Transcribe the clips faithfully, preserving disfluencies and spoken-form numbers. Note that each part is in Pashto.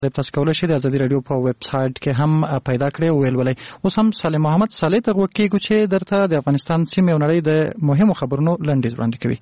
تاسو کولای شئ د ازادي رادیو په ویب سټ کې هم پیدا کړئ او ولولئ. اوس هم سالم محمد صالح ته وکیږو چې درته د افغانستان سیمې او نړۍ د مهمو خبرونو لنډیز وړاندې کوي.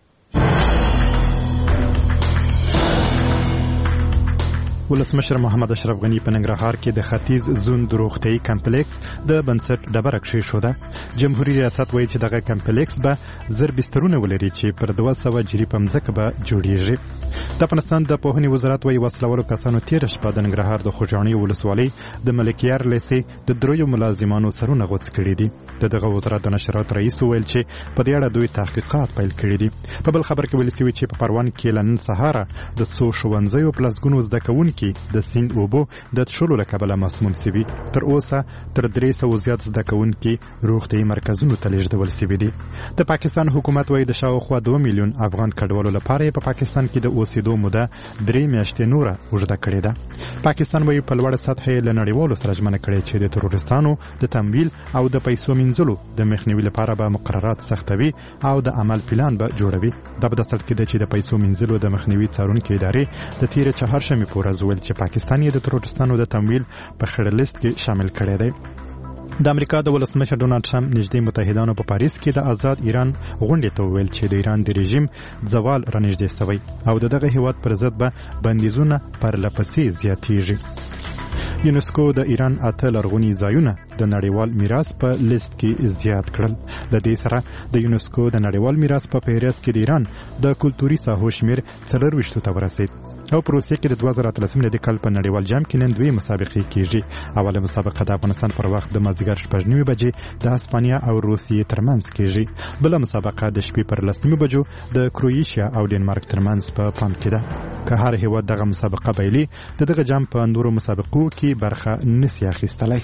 ولسمشر محمد اشرف غنی په ننګرهار کې د ختیځ زون د روغتیايي کمپلیکس د بنسټ ډبره کېښوده. جمهوریت ریاست وایي چې دغه کمپلیکس به زر بسترونه ولري چې پر دوه سوه جری په مځکه به جوړیږي. د افغانستان د پوهنې وزارت وایي وسلوالو کسانو تېره شپه د ننګرهار د خوږاڼي ولسوالۍ د ملکیار لیسې د دریو ملازمانو سرونه غوڅ کړي دي. د دغه وزارت د نشرات رئیس وویل چې په دې اړه دوی تحقیقات پیل کړي دي. په بل خبر کې ویل شوي چې په پروان کې له نن سهاره د څو ښوونځیو په لسګونو زده کوونکي کې د سیند اوبو د څښلو له کبله مسموم شوي. تر اوسه تر درې سوه زیات زده کوونکي روغتیايي مرکزونو ته لیږدول شوي دي. د پاکستان حکومت وایي د شاوخوا دوه میلیون افغان کډوالو لپاره په پاکستان کې د اوسېدو موده درې میاشتې نوره اوږده کړې ده. پاکستان وایي په لوړه سطحه یې له نړیوالو سره ژمنه کړې چې د تروریستانو د تمویل او د پیسو مینځلو د مخنیوي لپاره به مقررات سختوي او د عمل پلان به جوړوي. دا په داسل کې ده چې د پیسو مینځلو د مخنیوي څارونکې ادارې د تیرې چهارشنبې په ورځ ویل چې پاکستان یې د تروریستانو د تمویل په خړ لیست کې شامل کړی دی. د امریکا د ولسمشر ډونالد ټرمپ نږدې متحدانو په پاریس کې د آزاد ایران غونډې ته وویل چې د ایران د رژیم زوال رانږدې شوی او د دغه هیواد پر ضد به بندیزونه پرلپسې زیاتیږي. یونسکو د ایران اته لرغوني ځایونه د نړیوال میراث په لیست کې زیات کړل. د دې سره د یونسکو د نړیوال میراث په فهرست کې د ایران د کلتوري ساحو شمیر څلرویشتو ته ورسید. او په روسیه کې د دوه زره اتلسم د کال په نړیوال جام کې نن دوی مسابقې کیږي. اوله مسابقه د افغانستان پر وخت د مازدیګر شپږ نیمې بجې د اسپانیا او روسیې ترمنځ کیږي. بله مسابقه د شپې پر لس نیمې بجو د کروئیشیا او ډنمارک ترمنځ په پام کې ده. که هر هیواد دغه مسابقه بایلي د دغه جام په نورو مسابقو کې برخه نشي اخیستلی.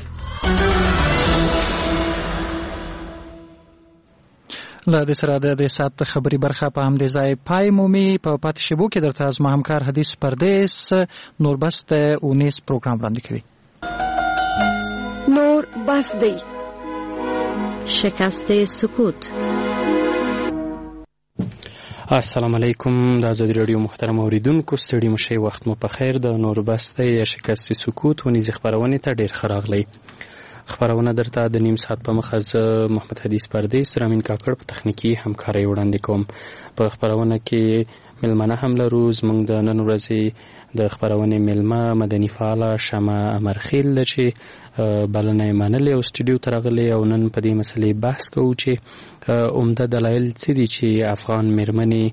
له دې سره د ساعت خبري برخه په همدې ځای پای مومي. په پاتې شیبو کې درته از ما همکار حدیث پردیس نور بس د اونیس پروګرام وړاندې کوي. نور بس دی شکست سکوت. السلام علیکم. د ازادي رادیو محترم اوریدونکو ستړي مشي وخت مو په خیر. د نور بس دی شکست سکوت ونیز خبرونه ته ډیر خراغلی. خبرونه درته د نیم ساعت په مخ از محمد حدیث پردیس رامین کاکړ په تخنیکی همکاري وړاندې کوم. په خبرونه کې ملمنه هم لرو. زموږ د نن ورځې د خبرونه ملمه مدني فعال شمع امرخیل د چې بلنه منلې او سټډیو ترغلې او نن په دې مسلې بحث کوو چې عمده دلایل څه دي چې افغان مېرمنې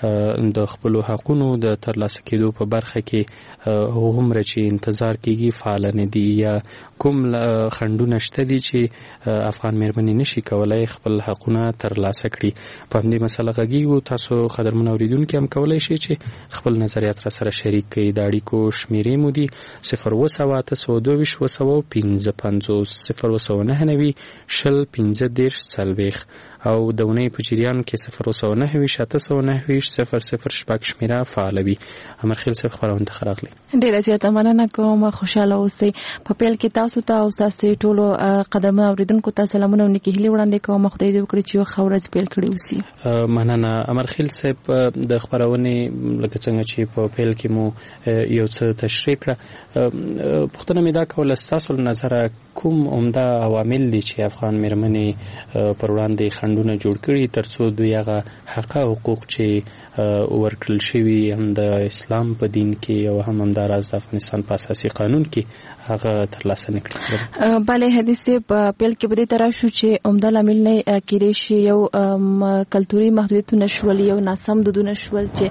د خپل حقونو د ترلاسه کېدو په برخه کې هغومره چې انتظار کېږي فعال نه دي یا کوم خنډونه شته دي چې افغان مېرمنې نشي کولای خپل حقونه ترلاسه کړي. په همدې مسله غږیږو. تاسو قدرمن اوریدونکي هم کولای شئ چې خپل نظریات را سره شریک کړئ. د اړیکو شمیرې مو دي صفر اووه سوه اته سوه دوه ویشت اووه سوه پنځه پنځوس صفر اووه سوه نهه نوي شل پنځه دېرش څلوېښت او د اونۍ په جریان کې صفر اووه سوه نهه ویشت اته سوه نهه ویشت صفر صفر شپږ شمیره فعال وي. امرخیل صاحب خبرونه ته راغلی. ډیره زیاته مننه کوم. خوشاله اوسئ. په پیل کې تاسو ته او تاسو ټولو قدرمن اوریدونکو ته سلامونه او نیکي هیلې وړاندې کوم. خدای دې وکړي چې یو ښه ورځ پیل کړې اوسي. مننه امرخیل صاحب. د خبرونه لکه څنګه چې په پیل کې مو یو څه تشریح کړه. پوښتنه مې دا کوله ستاسو له نظره کوم عمده عوامل دي چې افغان مېرمنې پر وړاندې خنډونه جوړ کړي ترڅو دوی هغه حق او حقوق چې ورکړل شوي هم د اسلام په دین کې او هم همداراز د افغانستان په اساسي قانون کې هغه ترلاسه نه کړي؟ بله حدیث په پیل کې به دې تر شو چې عمده لامل نه کېدای شي یو کلتوري محدودیتونه شول، یو ناسم دودونه شول چې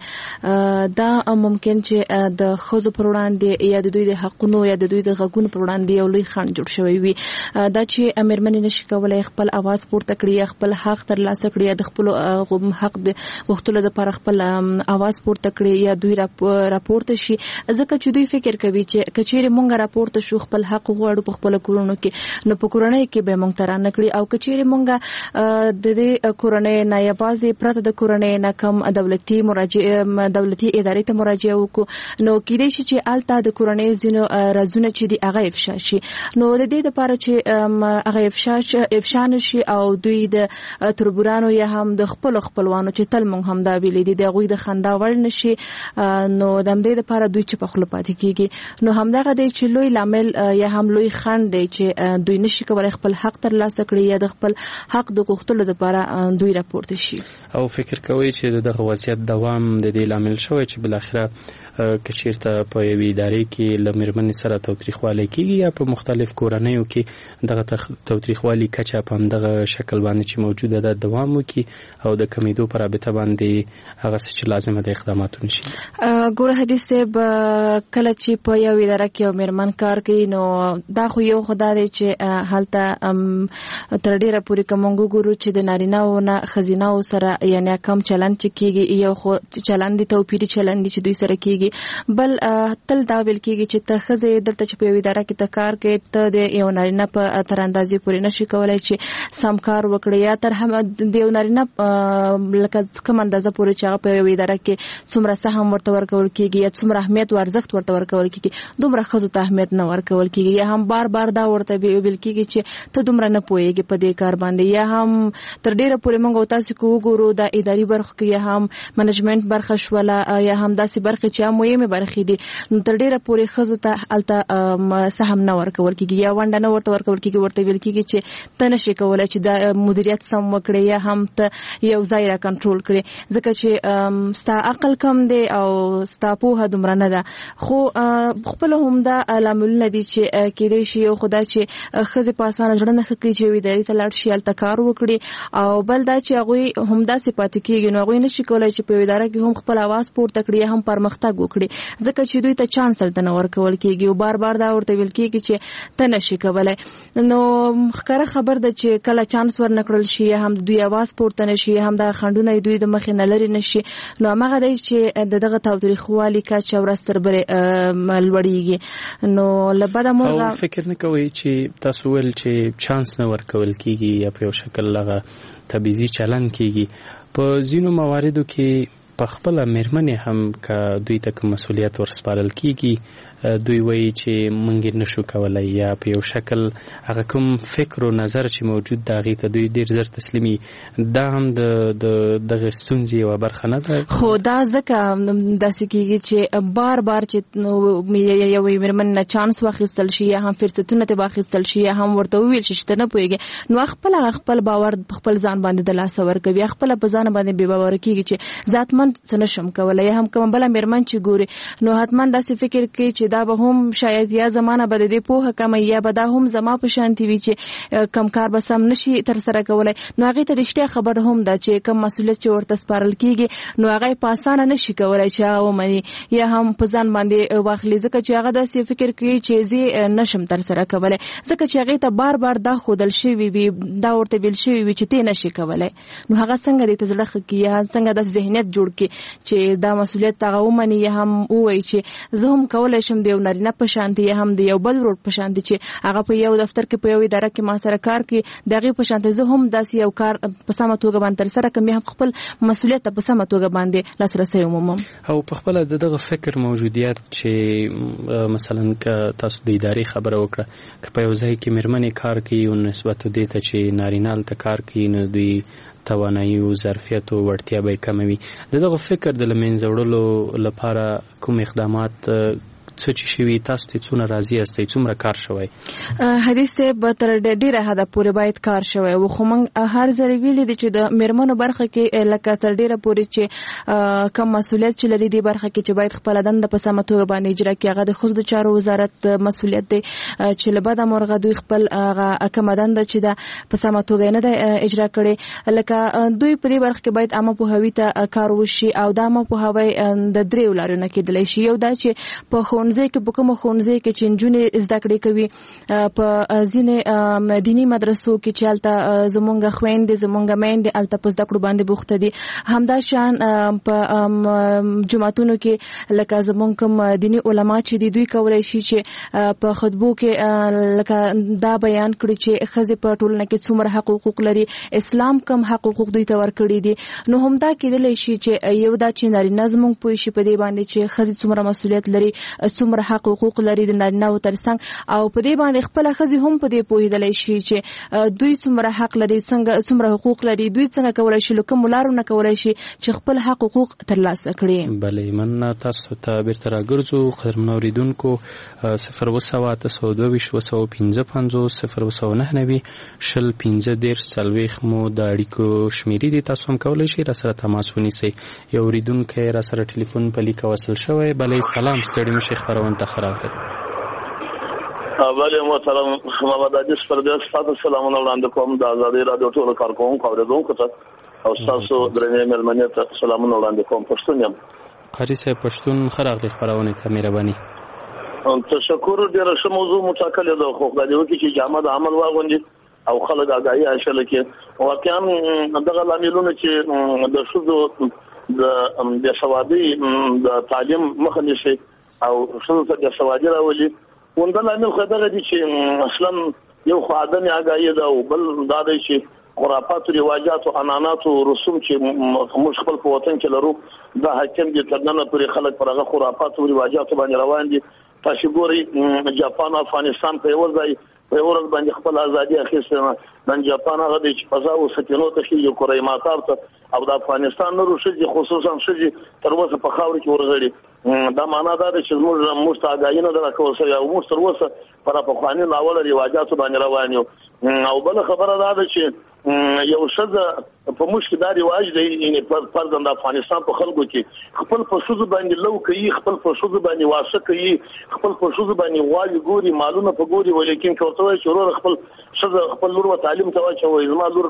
دا ممکن چې د ښځو پر وړاندې یا د دوی د حقونو یا د دوی د غږونو پر وړاندې یو لوی خنډ جوړ شوی وي. دا چې مېرمنې نشي کولی خپل اواز پورته کړي، خپل حق ترلاسه کړي، یا د خپل حق د غوښتلو لپاره خپل اواز پورته کړي یا دوی راپورته شي، ځکه چې دوی فکر کوي چې کچېرې مونږ راپورته شو خپل حق غواړو په خپل کورونو کې، نو په کورنۍ کې به مونږ ترانه کړي، او کچېرې مونږ د دې کورنۍ نه یوازې پرته د کورنۍ نه کم دولتي مراجعه دولتي ادارې ته مراجعه وکړو، نو کېدای شي چې الته د کورنۍ ځینو رازونه چې دی هغه افشا شي. نو د دې لپاره چې هغه افشا افشا نشي او دوی د تربورانو یا هم د خپل خپلوانو چې تل مونږ هم دا ویلې دي د غوي د خندا وړ نشي نو د همدې لپاره دوی چې په خپل پاتې کیږي نو همدغه دی چې لوی لامل یا هم لوی خنډ دی چې دوی نشي کولای خپل حق تر لاسه کړي یا د خپل حق د غوښتلو لپاره دوی راپورته شي او فکر کوي چې دغه وضعیت دوام د دې لامل شوی چې بل اخره کچیرته په یوې ادارې کې له میرمنې سره تاوتریخوالی کیږي یا په مختلف کورنیو کې دغه تاوتریخوالی کچه په همدغه شکل باندې چې موجوده ده دوام وکړي او د کمیدو په رابطه باندې هغه څه چې لازمه ده اقدامات ونشي. ګوره حدیث صاحب کله چې په یو اداره کې یو میرمن کار کوي نو دا خو یو خدای دی چې هلته تر ډیره پورې کومو ګورو چې د نارینه‌و نه ښځینه‌و سره یعنی کم چلند چې کیږي یو خو چلند دی توپیری چلند چې دوی سره کیږي بل تل دا ویل کیږي چې ته ښځه دلته چې په یو اداره کې ته کار کوي ته د یو نارینه په تر اندازې پورې نشي کولای چې سم کار وکړي یا تر هم د یو نارینه لکه کوم اندازه پورې چې هغه په یو اداره کې څومره سهم ورته ورکول کیږي یا څومره اهمیت او ارزښت ورته ورکول کیږي دومره ښځو ته اهمیت نه ورکول کیږي یا هم بار بار دا ورته ویل کیږي چې ته دومره نه پوهیږي په دې کار باندې یا هم تر ډیره پورې موږ تاسو کو وګورو د اداري برخه کې یا هم منیجمنت برخه شوله یا هم داسې برخه چې مهمه برخې دي نو تر ډیره پورې ښځو ته الته سهم نه ورکول کیږي یا ونډه نه ورته ورکول کیږي ورته ویل کیږي چې ته نشي کولای چې د مدیریت سم وکړي یا هم ته یو ځای را کنټرول کړي ځکه چې ستا عقل کم دی او ستا پوهه دومره نه ده خو خپل هم دا لاملونه دي چې کېدای شي یو خدای چې ښځې په اسانه زړه نه ښه کوي چې یوې ادارې ته لاړ شي هلته کار وکړي او بل دا چې هغوی هم داسې پاتې کېږي نو هغوی نشي کولای چې په یوې اداره کې هم خپل اواز پورته کړي یا هم پرمختګ وکړي ځکه چې دوی ته چانس هلته نه ورکول کېږي او بار بار دا ورته ویل کېږي چې ته نشي کولی نو ښکاره خبر ده چې کله چانس ورنکړل شي یا هم دوی اواز پورته نشي هم دا خنډونه دوی د مخې نه لرې نشي نو هماغه دی چې د دغه تاوتریخوالي کچه ورځ تر بلې لوړېږي نو له بده مرغه او فکر نه کوئ چې تاسو ویل چې چانس نه ورکول کېږي یا په یو شکل هغه تبعیضي چلند کېږي په ځینو مواردو کې په خپل میرمنې هم که دوی ته کوم مسؤلیت ورسپارل کیږي دوی وایي چې مونږ نشو کولای یا په یو شکل هغه کوم فکر او نظر چې موجود دی هغې ته دوی ډېر زر تسلیمي دا هم د دغه ستونزې یوه برخه نه ده خو دا ځکه داسې کېږي چې بار بار چې یوې میرمن نه چانس واخیستل شي یا هم فرصتونه ترې واخیستل شي یا هم ورته وویل شي چې ته نه پوهېږې نو خپله هغه خپل باور په خپل ځان باندې د لاسه ورکوي خپله په ځان باندې بې باوره کېږي چې ذاتمن څه نشم کولی یا هم کومه بله میرمن چې ګوري نو حتما داسې فکر کوي چې دا به هم شاید یا زمانه به د دې پوهه کمه یا به دا هم زما په شانتي وي چې کم کار به سم نشي ترسره کولی نو هغې ته رښتیا خبر هم ده چې کم مسؤلیت چې ورته سپارل کېږي نو هغه یې په اسانه نشي کولی چې هغه ومني یا هم په ځان باندې واخلي ځکه چې هغه داسې فکر کوي چې زه نشم ترسره کولی ځکه چې هغې ته بار بار دا ښودل شوي وي دا ورته ویل شوي وي چې ته نشي کولی نو هغه څنګه دې ته زړه ښه کړي یا څنګه داسې ذهنیت جوړ کړي چې دا مسؤلیت هغه ومني یا هم ووایي چې زه هم کولی شم د یو نارینه په شانتي یا هم د یو بل ورور په شانتي چې هغه په یو دفتر کې په یو اداره کې ما سره کار کوي د هغې په شانتي زه هم داسې یو کار په سمه توګه باندې ترسره کړم یا هم خپل مسؤلیت ته په سمه توګه باندې لاسرسی ومومم او په خپله د دغه فکر موجودیت چې مثلا که تاسو د ادارې خبره وکړه که په یو ځای کې میرمنې کار کوي او نسبت دې ته چې نارینه هلته کار کوي نو دوی توانایي او ظرفیت او وړتیا به یې کموي د دغه فکر د له منځه وړلو لپاره کوم اقدامات څه چې شوي تاسو ته څونه راضي یاستئ څومره کار شوی حدیث صاحب تر ډېره حده پورې باید کار شوی و خو موږ هر ځل ویلي دي چې د میرمنو برخه کې لکه تر ډېره پورې چې کم مسؤلیت چې لري دې برخه کې چې باید خپله دنده په سمه توګه باندې اجرا کړي هغه د ښځو د چارو وزارت مسؤلیت دی چې له بده مرغه دوی خپل هغه کومه دنده چې ده په سمه توګه نه ده اجرا کړې لکه دوی په دې برخه کې باید عامه پوهاوي ته کار وشي او دا عامه پوهاوی د دریو لارو نه کېدلی شي یو دا چې په ښوونځي کې په کومه ښوونځي کې چې نجونې زده کړې کوي په ځینې دیني مدرسو کې چې هلته زمونږ خویندې زمونږ میندې هلته په زده کړو باندې بوخته دي همدا شان په جوماتونو کې لکه زمونږ کوم دیني علما چې دي دوی کولی شي چې په خطبو کې لکه دا بیان کړي چې ښځې په ټولنه کې څومره حق حقوق لري اسلام کم حق حقوق دوی ته ورکړي دي نو همدا کېدلی شي چې یو دا چې نارینه زمونږ پوه شي په دې باندې چې ښځې څومره مسؤلیت لري څومره حق حقوق لري د نارینه او ترڅنګ او په دې باندې خپل ښځې هم په دې پوهېدلی شي چې دوی څومره حق لري، څنګه څومره حقوق لري، دوی څنګه کولای شي له کومو لارو نه کولای شي چې خپل حق حقوق ترلاسه کړي. بلې مننه. تاسو ته بیرته راګرځو قدرمنو اورېدونکو. صفر اووه سوه اته سوه دوه ویشت اووه سوه پنځه پنځوس صفر اووه سوه نهه نوي شل پنځه دېرش څلوېښت مو د اړیکو شمیرې دي. تاسو هم کولی شئ را سره تماس ونیسئ. یو اورېدونکی را سره ټلیفون په لیکه وصل شوی. بلې سلام، ستړي مه شئ، خپرونې ته ښه راغلئ. بله محترم محمد عزیز پردیس، تاسو سلامونه وړاندې کوم د ازادۍ راډیو ټولو کارکوونکو اورېدونکو ته او ستاسو درنې مېلمنې ته سلامونه وړاندې کوم. پښتون یم. قاري صاحب پښتون، ښه راغلئ خپرونې ته، مهرباني. تشکر. ډېره ښه موضوع مو ټاکلې ده، خو خدای دې وکړي چې جامد عمل واغوندي او خلک اګاهي حاصله کړي. واقعا دغه لاملونه چې د ښځو د بېسوادۍ د تعلیم مخه نیسي او ښځو ته بېسوادي راولي، ونده لامل خو دغه دي چې اصلا یو خو عدم اګاهي ده او بل دا دی چې خرافات او رواجات او عنعنات او رسوم چې موږ خپل په وطن کې لرو دا حاکم دي تر نن پورې خلک پر هغه خرافات او رواجات باندې روان دي. تاسو ګورئ جاپان او افغانستان په یو ځای په یو ورځ باندې خپل ازادي اخیستله. نن جاپان هغه دی چې فضا او سکینو ته یو کورای ماتار ته او د افغانستان نورو ښځې خصوصا ښځې تر اوسه په خاورو کې ورغړي. دا معنا دا ده چې موږ موږ ته اګاهي نه ده راکول شوې او موږ تر اوسه پر پخواني ناوله رواجاتو باندې روان یو. او بله خبره دا ده چې یو ښځه په موږ کې دا رواج دی، یعنې فرضاً د افغانستان په خلکو کې خپل په ښځو باندې لو کوي، خپل په ښځو باندې واښه کوي، خپل په ښځو باندې غواوې ګوري، مالونه په ګوري. ولیکن که ورته وایي چې وروره خپل ښځه خپل لور و تعلیم ته واچوئ، زما لور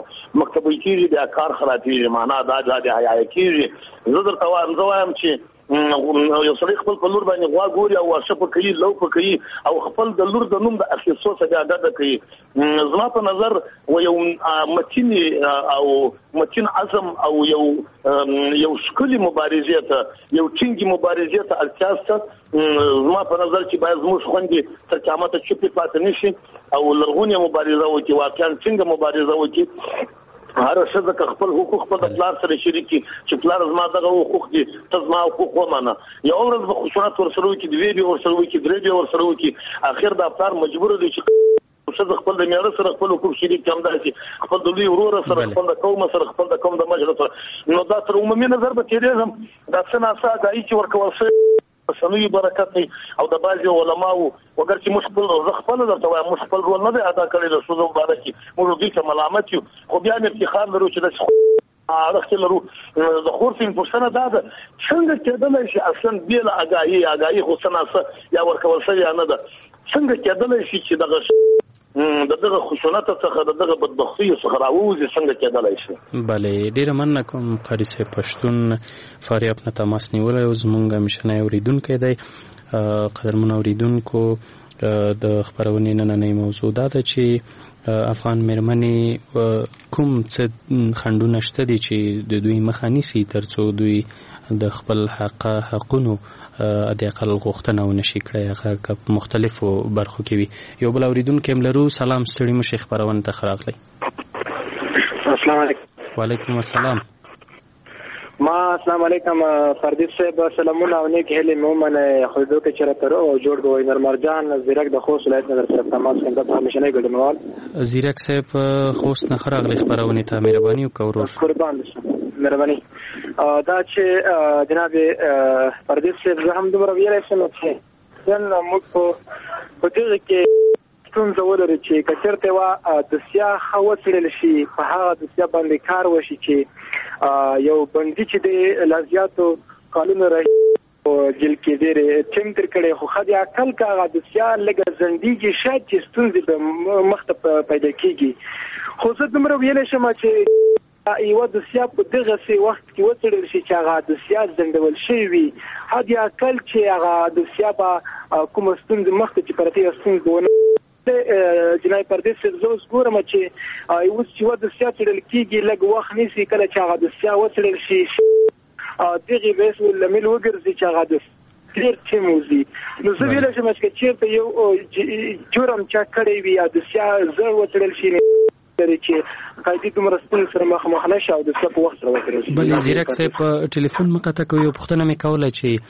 مکتبۍ کېږي، بیا کار خرابېږي، معنا دا دا د حیایه کېږي. زه درته وایم زه وایم چې یو سړی خپل په لور باندې غوا ګوري او واښه په کوي، لو په کوي او خپل د لور د نوم د اخیستو څخه بیا ډډه کوي. زما په نظر و یو متین او متین عزم او یو یو ښکلې مبارزې ته، یو ټینګې مبارزې ته اړتیا شته. زما په نظر چې باید زموږ خویندې تر قیامته چوپې پاتې نه شي او لرغونې مبارزه وکړي، واقعا ټینګه مبارزه وکړي. هر څه د خپل حقوق په پلار سره شریکي چې پلار زما دغه حقوق دي، ته زما حقوق ومنه. یو ورځ به خشونت ورسره وکړي، دوی به ورسره وکړي، درې به ورسره وکړي. اخر دا پلار مجبور دی چې ښځه خپل د میړه سره خپل حقوق شریک کړي، همداسې خپل د لوی ورور سره، خپل د قوم سره، خپل د قوم د مجلس سره. نو دا تر عمومي نظر به تېرېږم. دا څه ناڅه اګاهي چې ورکول شوی سنوي برکت دی او د بعضې علماو وګر چې موږ خپل زه خپله درته وایم موږ خپل رول نه دی ادا کړی د ښځو په باره کې، موږ دوی ته ملامت یو، خو بیا مې افتخار لرو چې داسې اړخ کې لرو. د خورسین پوښتنه دا ده څنګه کېدلی شي اصلا بې له اګاهي، اګاهي خو څه ناڅه یا ورکول شوې یا نه ده، څنګه کېدلی شي چې دغه د دغه خشونت څخه د دغه بدبختیو څخه راووځي، څنګه کېدلی شي؟ بلې ډېره مننه کوم قاري صاحب پښتون فاریاب نه تماس نیولی او زمونږ همیشنی اورېدونکی دی. قدرمنو اورېدونکو د خپرونې نننۍ موضوع دا ده چې افغان مېرمنې کوم څه خنډونه شته دي چې د دوی مخه نیسي تر څو دوی د خپل حق حقونو د اقل غوښتنه ونشي کړی، هغه که په مختلفو برخو کې وي. یو بل اورېدونکی هم لرو. سلام، ستړي مه شئ، خپرونې ته ښه راغلی. السلام علیکم. وعلیکم السلام. ما السلام علیکم پردیس صاحب، سلامونه او نیک هیلې مې ومنئ. خو دوی چې راته او جوړ کوئ نرمر جان زیرک د خوست ولایت نه در سره تماس کوم. دا همیشنی ګډونوال زیرک صاحب خوست نه ښه راغلی خپرونې ته، مهرباني وکړه ورور. قربان شم، مهرباني. دا چې جناب پردیس صاحب زه هم دومره ویلی شم چې نن موږ په دغه کې ستونزه ولري چې که چېرته وه دوسیه ښه وڅېړل شي، په هغه دوسیه باندې کار وشي چې یو بندي چې دی لا زیاتو کالونو راهیسې جیل کې ډېرې ټیم تېر کړی، خو ښه د عقل که هغه دوسیه لږه ځنډېږي شاید چې ستونزې به مخ ته پیدا کېږي. خو زه دومره ویلی شم چې یوه دوسیه په دغسې وخت کې وڅېړل شي چې هغه دوسیه ځنډول شوې وي، حد عقل چې هغه دوسیه به کومه ستونزې مخ ته چې پرتې ستونزې ونه جناب پردیس صاحب زه اوس ګورم چې اوس چې یوه دوسیه څېړل کېږي لږ وخت نیسي، کله چې هغه دوسیه وڅېړل شي دغې بحث لامل وګرځي چې هغه دوسیه ډېر ټیم وځي. نو زه ویلی شم چې که چېرته یو جرم چا کړی وي یا دوسیه زر وڅېړل شي لري چې قاعدې دومره ستونزې سره مخامخ نه شي او دوسیه په وخت سره وڅېړل شي. بلې زیرک صاحب ټلیفون مه قطع کوئ. یو پوښتنه مې کوله چې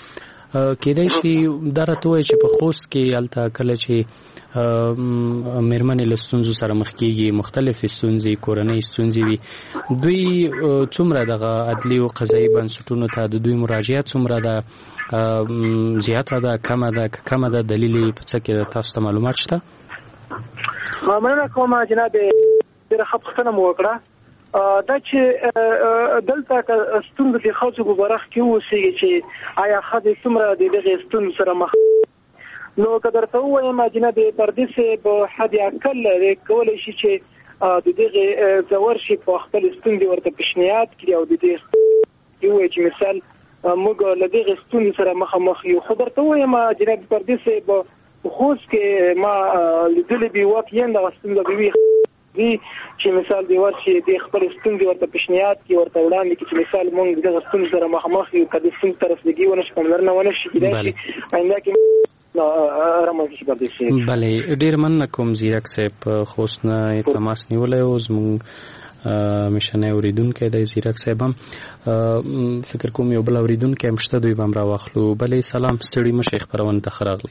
کېدای شي دا راته وایي چې په خوست کې هلته کله چې مېرمنې له ستونزو سره مخ کېږي، مختلفې ستونزې، کورنۍ ستونزې وي، دوی څومره دغه عدلي او قضایي بنسټونو ته د دوی مراجعه څومره ده، زیاته ده، کمه ده؟ که کمه ده دلیل یې په څه کې ده؟ تاسو ته معلومات شته؟ مننه کوم جناب، ډېره ښه پوښتنه مو وکړه. دا چې دلته که ستونزه د ښځو په برخه کې اوسېږي چې آیا ښځې څومره د دغې ستونزې سره مخ، نو که درته ووایم جناب پردي صاحب حد اقل کولی شي چې د دغې ځور شي په خپل ستونزې ورته پیشنهاد کړي او د دې ووایي چې مثال موږ له دغې ستونزې سره مخامخ یو. خو درته ووایم جناب پردي صاحب په خوست کې ما لیدلې دي واقعا دغه ستونزه به وي چې مثال دی ورشي د خپل ستونزې ورته پیشنهاد کړي، ورته وړاندې کړي چې مثال موږ دغه ستونزې سره مخامخ یو، که د ستونزې ته رسېدګي ونه شي، پاملرنه ونه شي، کېدای شي آینده کې رامنځته شي پردي صاحب. بلې ډېر مننه کوم زیرک صاحب، خوست نه تماس نیولی و، زموږ میشنی اوریدونکی دی زیرک صاحب هم، فکر کوم یو بل اوریدونکی هم شته، دوی به هم راواخلو. بلې سلام، ستړي مه شئ، خپرونې ته ښه راغلئ.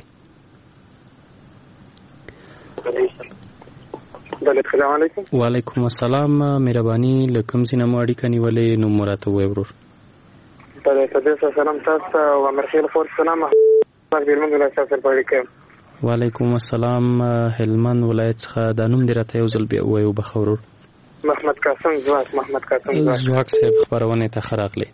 السلام علیکم. وعلیکم السلام، مهرباني له کوم ځای نه مو اړیکه نیولې، نوم مو راته ووایئ ورور. بله طبیعت سلام تاسو ته او امرخیل فور سلام هلمند ولایت څخه په اړیکه. وعلیکم السلام، هلمند ولایت څخه دا نوم دې راته یو ځل بیا ووایئ وبخه ورور. محمد قاسم ځواک. محمد قاسم ځواک ځواک صاحب، خپرونې ته ښه راغلئ.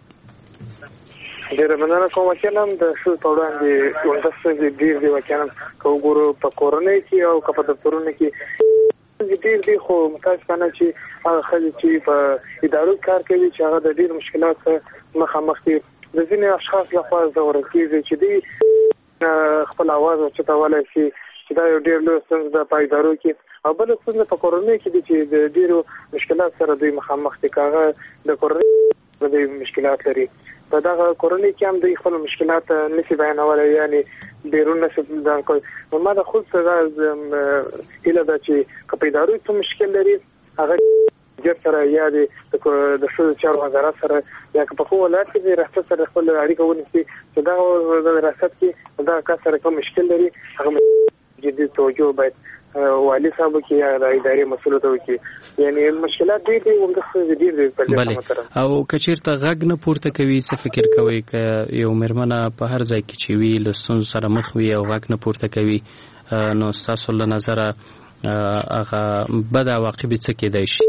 ډېره مننه کوم. واقعا هم د ښځو په وړاندې عمده ستونزې ډېر دي. واقعا که وګورو په کورنۍ کې او که په دفترونو کې ډېر دي، خو متاسفانه چې هغه ښځې چې په ادارو کار کوي چې هغه د ډېر مشکلات سره مخامخ دي. د ځینې اشخاص لخوا ځورل کېږي چې دوی خپل اواز اوچتولی شي، چې دا یو ډېر لویه ستونزه ده په ادارو کې. او بله ستونزه په کورنۍ کې دي چې د ډېرو مشکلات سره دوی مخامخ دي، که هغه د کورنۍ دوی مشکلات لري، په دغه کورنۍ کې هم دوی خپل مشکلات نشي بیانولی، یعنې بیرون نشي ځان کولی. نو ما د خود سره هیله ده چې که په ادارو څه مشکل لري هغه ژر سره یا د ښځو چارو وزارت سره یا که په کوم ولایت کې د ریاست سره خپل اړیکه ونیسي چې دغه ریاست کې دغه کس سره کوم مشکل لري، هغه جدي توجه باید والي صاحب کې یا د ادارې مسؤل ته وکړي. یعنی مشکلات ډېر دي، همدغه ډېر دي. بلې او که چېرته غږ نه پورته کوي، څه فکر کوئ که یو مېرمنه په هر ځای کې چې وي له ستونزو سره مخ وي او غږ نه پورته کوي، نو ستاسو له نظره هغه بد عواقب څه کېدای شي؟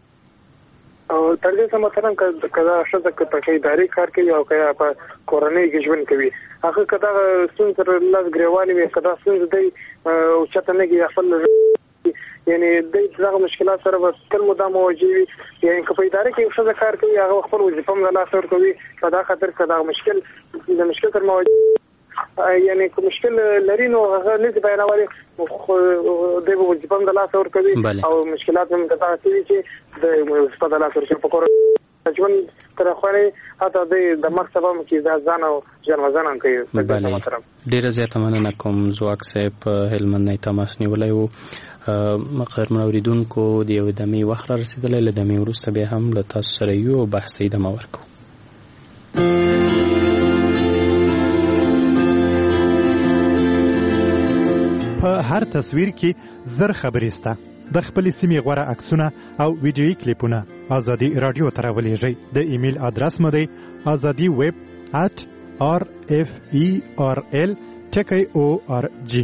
او تر دې څه مثلا که دا ښځه که په ادارې کار کوي او که په کورنۍ کې ژوند کوي، هغه که دغه ستونزې سره لاس ګرېوانې وي، که دا ستونزې دی اوچته نه کړي خپل، یعنې دی دغه مشکلات سره به تل مدام مواجه وي. یعنې که په اداره کې یو ښځه کار کوي، هغه خپل وظیفه هم له لاسه ورکوي، په دا خاطر که دغه مشکل د مشکل سره مواجه، یعنې که مشکل لري نو هغه نشي بیانولی، دی به وظیفه هم د لاسه ورکوي او مشکلات هم دغه کوي چې د وظیفه د لاسه ورکوي. په کورنۍ ژوند ترخوالي حتی دی د مرګ سبب هم کېږي، دا ځان او جان وزن هم کوي. ډېره زیاته مننه کوم ځواک صاحب، هلمند نه تماس نیولی و. قدرمن اوریدونکو، د یوې دمې وخت را رسېدلی، له دمې وروسته بیا هم له تاسو سره یو بحث ته ادامه ورکوو. په هر تصویر کې زر خبرې سته. د خپلې سیمې غوره عکسونه او ویډیویي کلیپونه ازادي راډیو ته راولېږئ. د ایمیل ادرس مو دی ازادي ویب ات آر اف ای آر ال ټکی او آر جی.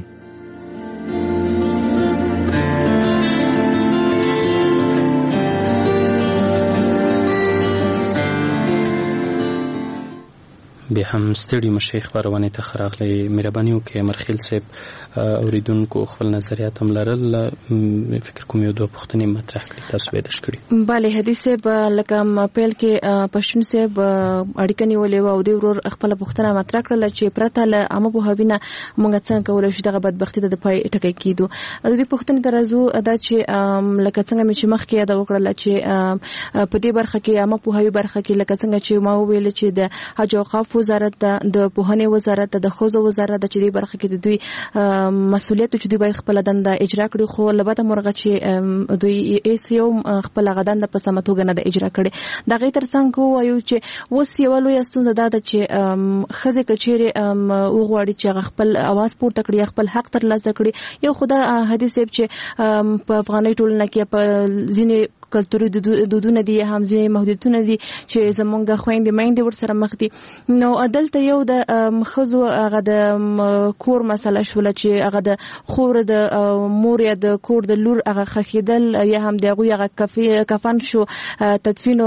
بیا هم ستړي مشي، خبرونه ته خراغلي. مهرباني وکړئ مرخیل صاحب، اوریدونکو خپل نظریات هم لرل، فکر کوم یو دوه پوښتنې مطرح کړي، تاسو به داش کړي. bale حدیث صاحب لکه پیل کې پښتون صاحب اړیکه نیولې و او د ورور خپل پوښتنه مطرح کړل چې پرته له عامه پوهاوینه موږ څنګه کولای شو دغه بدبختی ته د پای ټکی کېدو. د دې پوښتنې درازو دا چې لکه څنګه مې چې مخکې یاد وکړل چې په دې برخه کې عامه پوهاوی برخه کې لکه څنګه چې ما ویل چې د حج او اوقاف وزارت د پوهنې وزارت د ښځو وزارت د چې برخه کې د دوی مسولیت چې دوی باید خپل دنده اجرا کړي خو لبته مرغه چې دوی ایس یو خپل غدان په سمه توګه نه د اجرا کړي دا غي تر څنګه وایو چې وس یو لوی ستونزه ده چې خزه کچيري وغواړي چې خپل اواز پورته کړي خپل حق تر لاسه کړي یو خدای حدیث چې په افغاني ټولنه کې په ځینې کلتوري دودونه دي هم ځینې محدودیتونه دي چې زمونږ خويندې مېندې ورسره مخ دي نو عدالت یو د خزو هغه د کور مسله شول چې هغه د خور د مور یا د کور د لور هغه خخیدل یا هم دغه هغه کفي کفن شو تدفین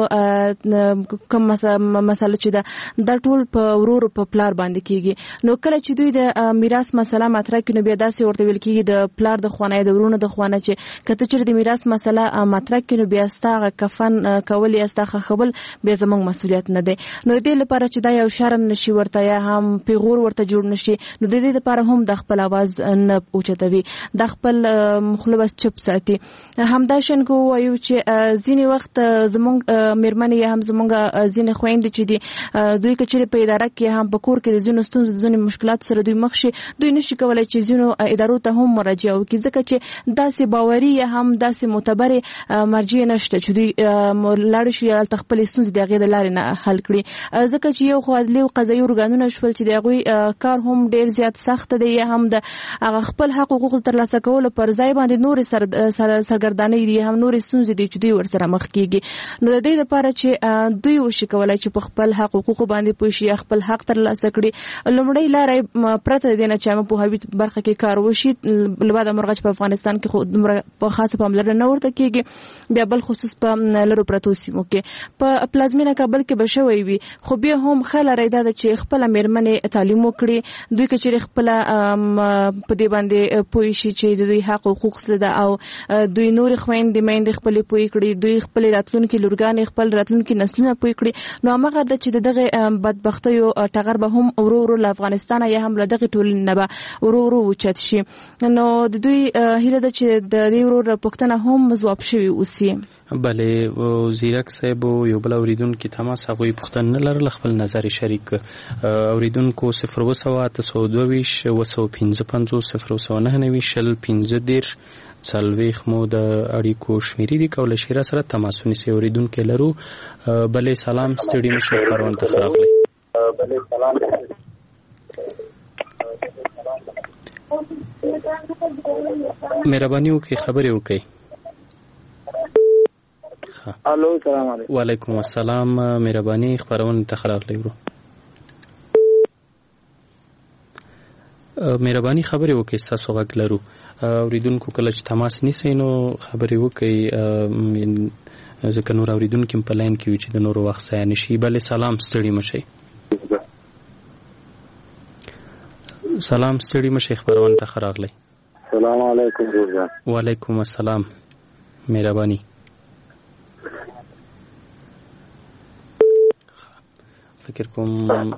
کوم مسله چې د د ټول په ورور په پلار باندې کیږي نو کله چې دوی د میراث مسله مطرح کړي بیا داسې ورته ویل کیږي د پلار د خوانه د ورونو د خوانه چې کته چې د میراث مسله مطرح کړي بیا ستاره کفن کولی استخه خپل بیا زموږ مسولیت نه دی نو دې لپاره چې دا یو شرم نشي ورته یا هم پیغور ورته جوړ نشي نو د دې لپاره هم د خپل आवाज نه اوچتوي د خپل مخلوبس چپ ساتي همدا شنکو وایو چې ځینی وخت زموږ میرمنې یا هم زموږ ځینې خويندې چې دي دوی کچې په اداره کې هم په کور کې د ځینو ستونزو ځینې مشکلات سره دوی مخ شي دوی نشي کولای چې ځینو ادارو ته هم مراجعه وکړي ځکه چې داسې باوري یا هم داسې معتبر مرجع نشته چې دوی لاړ شي تخپل ستونزې د غیر لارې نه حل کړي ځکه چې یو خو عدلي او قضایي ورګانونه شول چې دغه کار هم ډیر زیات سخت دی یا هم د خپل حق او حقوق ترلاسه کول پر ځای باندې نور سر سرګردانۍ دي هم نور ستونزې دي چې دوی ورسره مخ کیږي نو د دې لپاره چې دوی وشي کولای چې په خپل حق او حقوق باندې پوه شي خپل حق ترلاسه کړي لومړی لارې پرته دي نه چې موږ په هوی برخه کې کار وشي لباده مرغج په افغانستان کې خو په خاصه پاملرنه نه ورته کیږي بیا بل خصوص په لرو پرتو سیمو کې په پلازمینه کابل کې بشوي وي خو بیا هم خلک راځي د چې خپل میرمنې تعلیم وکړي دوی کې خپل په دې باندې پوي شي چې دوی حق او حقوق سره او دوی نور خويندې مېندې خپل پوي کړي دوی خپل راتلونکي لورګان خپل راتلونکي نسلونه پوي کړي نو هغه د چې دغه بدبختي او ټغر به هم ورو ورو له افغانستان یا هم له دغه ټولنه به ورو ورو وچت شي نو د دوی هیله ده چې د دې ورو پښتنه هم مزواب شي اوسي بله زیرک صاحب یو بل اوریدونکو تماس هغه پښتون نه لرل خپل نظر شریک اوریدونکو صفر وسوه تاسو دوه وسو پنځه پنځه صفر وسو نه نه ویشل پنځه دیر څلويخ مو د اړیکو شمیرې دی کول شي را سره تماسونه سي اوریدونکو لرو بله سلام ستړي مشه پرون ته خراغلی بله سلام مهرباني وکړئ خبرې وکړئ الو سلام علیکم وعلیکم السلام مهرباني خبرونه تخراغ لرو مهرباني خبرې وکړئ تاسو غږ لرو اوریدونکو کله چې تماس نیسئ نو خبرې وکړئ ځکه نور اوریدونکو په لاین کې وي چې د نور وخت ضایع نشي بله سلام ستړي مشئ سلام ستړي مشئ خبرونه تخراغ لرو السلام علیکم وعلیکم السلام مهرباني فکر کوم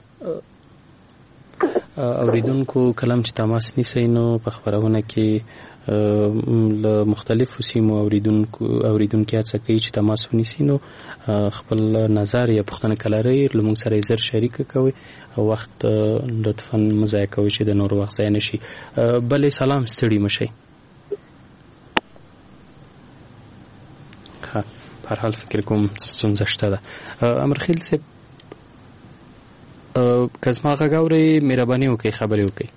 اوریدونکو کلام چې تماس نیسئ نو په خبرونه کې له مختلفو سیمو اوریدونکو اوریدونکو هڅه کوي چې تماس ونیسي نو خپل نظر یا پوښتنه کله لري لمونږ سره زر شریک کوي او وخت لطفا مزای کوي چې د نور وخت ضایع نشي بلې سلام ستړي مشئ ها په هر حال فکر کوم ستونزه شته ده امرخیل صاحب کزما غاوري مهرباني وکړئ خبرې وکړئ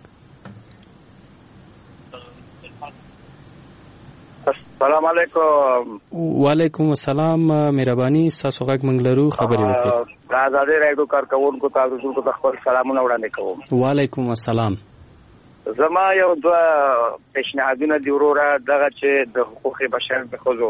السلام علیکم وعلیکم السلام مهرباني تاسو غږ منګ لرو خبرې وکړئ آزادي رادیو کارکونکو تاسو ته خپل سلامونه وړاندې کوم وعلیکم السلام زما یو دوه پیشنهادونه دی وروره دغه چې د حقوق بشر د خوځو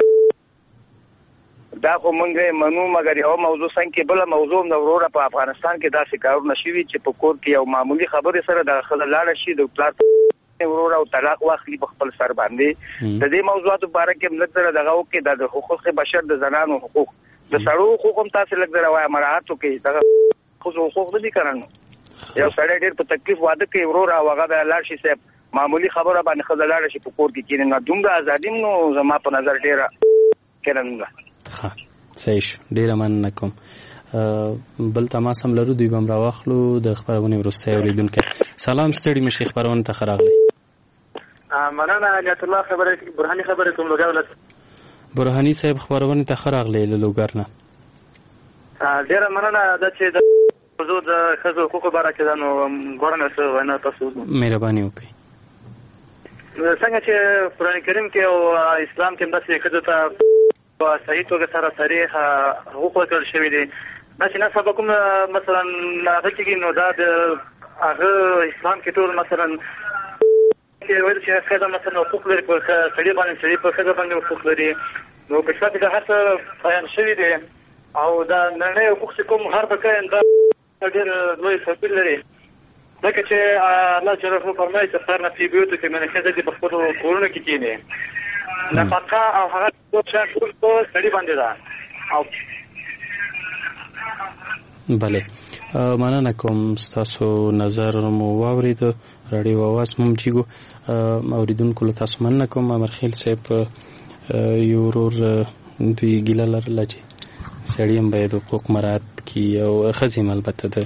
دا خو مونږه منو مګر یو موضوع څنګه بل موضوع نو وروره په افغانستان کې داسې کارونه شوي چې په کور کې یو معمولی خبره سره د خلک لاړ شي د پلار وروره او طلاق واخلي په خپل سر باندې د دې موضوعاتو باره کې نظر دغه او کې د حقوق بشر د زنانو حقوق د سړو حقوق هم تاسو لږ دروازه مراعات وکړئ دغه حقوق نه دي کړنو یو سړی ډېر په تکلیف واده کوي وروره هغه د لاړ شي صاحب معمولی خبره باندې خلک لاړ شي په کور کې کینې نه دومره ازادي نو زما په نظر ډېره کړنه ها صحیح ډیر مننه کوم بل تماس هم لرو دوی بم راوخلو د خبرونه ورسته اوریدونکو. سلام ستړي مشي خبرونه ته خراغلی. مننه الیت الله خبره برهانی خبره کوم لوګاولت. برهانی صاحب خبرونه ته خراغلی له لوګرنه. ډیره مننه د چې د موضوع د خزو حقوقو باره کې دا نو غوړنه څه ونه تاسو مهرباني وکړئ. څنګه چې قرآن کریم کې او اسلام کې داسې خزو ته په صحیح توګه سره صریح حقوق ورکړل شوي دي. دا چې نه سبا کوم مثلا هغه کې نو دا د هغه اسلام کې ټول مثلا کې وایي چې خزه مثلا حقوق لري په سړي باندې سړي په خزه باندې حقوق لري. نو په شپه کې دا هڅه بیان شوي دي او دا نړۍ حقوق چې کوم هر بکاین دا ډېر لوی توپیر لري. ځکه چې الله جل جلاله فرمایي چې خیر نه فی بیوتکم من خزه دې په خپلو کورونو کې کینې نفقه او هغه ټول ټول سړي باندې ده. او بله مننه کوم ستاسو نظر مو واورید. راډیو اواز مم چیګو اوریدونکو له تاسو مننه کوم. امرخیل صاحب یو ورور دوی ګیله لرله چې سړي هم باید حقوق مراعات کړي او ښځې هم البته ده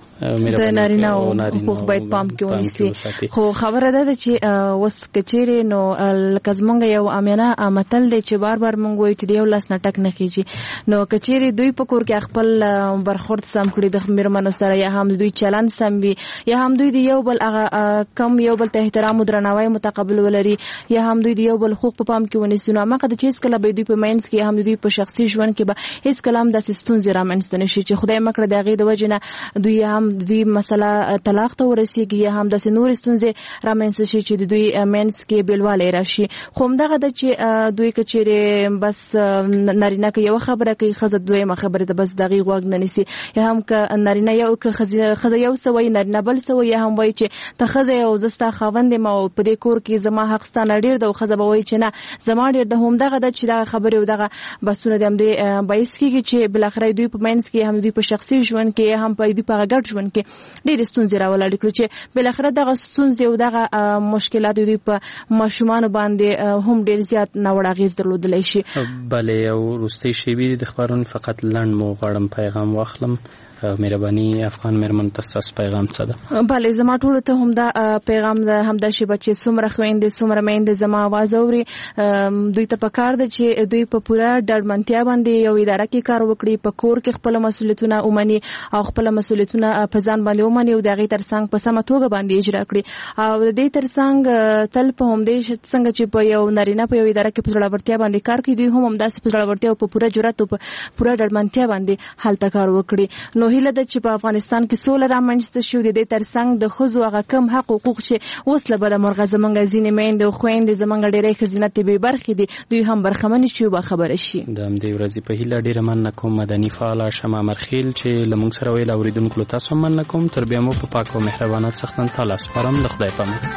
د نارینه او حقوق باید پام کې ونیسي. خو خبره ده چې اوس کچېرې نو لکه زمونږ یو امینه متل دی چې بار بار مونږ وایو چې د یو لاس نه ټک نه خیږي. نو کچېرې دوی په کور کې خپل برخورد سم کړي د میرمنو سره یا هم دوی چلند سم وي یا هم دوی د یو بل هغه کم یو بل ته احترام او درناوی متقابل ولري یا هم دوی د یو بل حقوق په پام کې ونیسي. نو هغه د چې هېڅکله به دوی په منځ کې هم دوی په شخصي ژوند کې به هېڅکله هم داسې ستونزې رامنځته نه شي چې خدای مه کړه د هغې د وجې نه دوی هم دوی مسله طلاق ته ورسیږي یا هم داسې نورې ستونزې رامنځته شي چې د دوی منځ کې بېلوالی راشي. خو همدغه ده چې دوی که چېرې بس نارینه که یوه خبره کوي ښځه دویمه خبرې ته بس د هغې غوږ نه نیسي یا هم که نارینه یو که ښځه یو څه وایي نارینه بل څه وایي یا هم وایي چې ته ښځه یې او زه ستا خاوند یم او په دې کور کې زما حق ستا نه ډېر ده او ښځه به وایي چې نه زما ډېر ده. همدغه ده چې دغه خبرې او دغه بحثونه د همدې باعث کېږي چې بالاخره دوی په منځ کې هم دوی په شخصي ژوند کې یا هم په دوی په هغه ګډ ژوند کې ډېرې ستونزې راولاړې کړو چې بالاخره دغه ستونزې او دغه مشکلات دوی په ماشومانو باندې هم ډېر زیات ناوړه اغېز درلودلی شي. بله او وروستۍ شیبې د خبرونې فقط لنډ مو غواړم پیغام واخلم. مهرباني افغان مېرمنو ته ستاسو پیغام څه ده؟ بله زما ټولو ته همدا پیغام ده همدا شیبه چې څومره خویندې څومره میندې زما اواز اوري دوی ته پکار ده چې دوی په پوره ډاډمنتیا باندې یو اداره کې کار وکړي په کور کې خپل مسؤلیتونه ومني او خپل مسؤلیتونه په ځان باندې ومني او د هغې ترڅنګ په سمه توګه باندې اجرا کړي او د دې ترڅنګ تل په همدې څنګه چې په یو نارینه په یو اداره کې په زړورتیا باندې کار کوي دوی هم همداسې په زړورتیا او په پوره جرأت او په پوره ډاډمنتیا باندې هلته کار وکړي. نو هیله ده چې په افغانستان کې سوله رامنځته شي او د دې ترڅنګ د ښځو هغه کم حق حقوق چې اوس له بده مرغه زموږ ځینې میندې او خویندې زموږ ډېری ښځینه طبې برخې دي دوی هم برخمنې شي او باخبره شي. د همدې ورځې په هیله ډېره مننه کوم مدني فعاله شمع مرخیل چې له موږ سره ویل اورېدونکو له تاسو هم مننه کوم. تر بیا مو په پاک او مهربانات څښتن تعالی سپارم. د خدای په امان.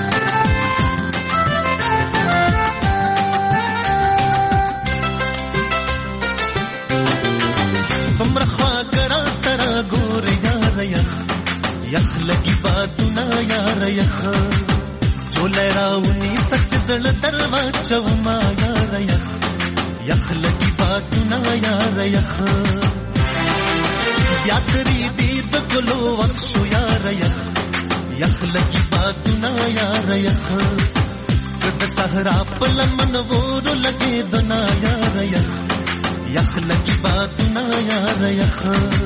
یخ لگی باتونه یار یخ چولې راونی سچ زړه دروازه ما یار یخ یخ لگی باتونه یار یخ بیا تری دې د ګلو وخت شو یار یخ یخ لگی باتونه یار یخ د صحرا په لمن ورو لګې دنا یار یخ یخ لگی باتونه یار یخ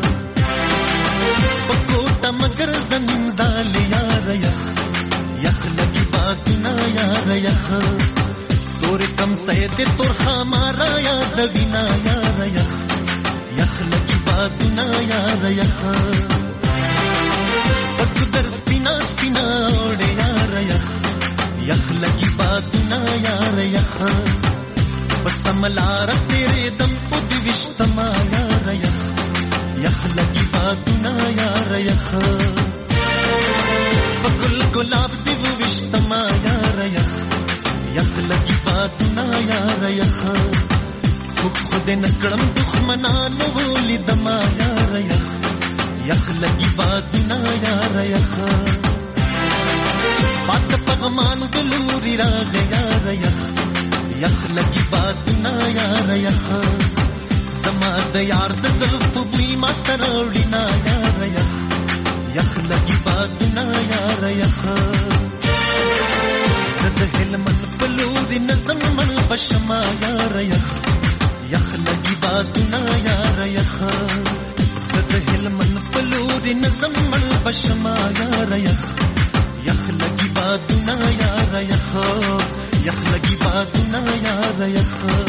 بکوتا مگر زمین زال یار یخ یخ لگی باتنا یار یخ تور کم سید تور خامارا یاد وینا یار یخ یخ لگی باتنا یار یخ پک در سپینا سپینا اوڑے یار یخ یخ لگی باتنا یار یخ بس ملار تیرے دم پد وشتما یار یخ یخ لگی باتنا یار یخ بگل گلاب دیو وشتما یار یخ یخ لگی باتنا یار یخ خود خود نکڑم دخمنانو ولی دما یار یخ یخ لگی باتنا یار یخ بات پغمان گلوری راغ یار یخ یخ لگی باتنا یار یخ زمان زما د یار د زلف بوی ما تروړی نا یار یخ یخ لګي بادونه یار یخ زد هلمن پلوري نظم من بشما یار یخ یخ لګي بادونه یار یخ زد هلمن پلوري نظم من بشما یار یخ یخ لګي بادونه یار یخ یخ لګي بادونه یار یخ